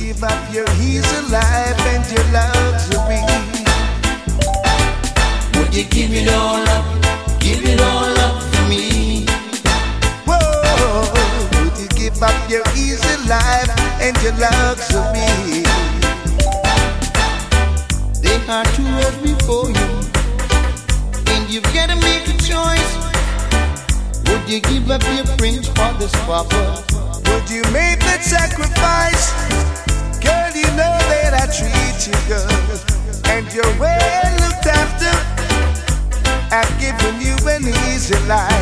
give up your easy life and your luxury? Would you give it all up? Give it all up for me? Whoa, would you give up your easy life and your luxury? There are two roads before you, and you've got to make a choice. Would you give up your prince for this papa? Would you make that sacrifice? Girl, you know that I treat you good, and you're well looked after. I've given you an easy life.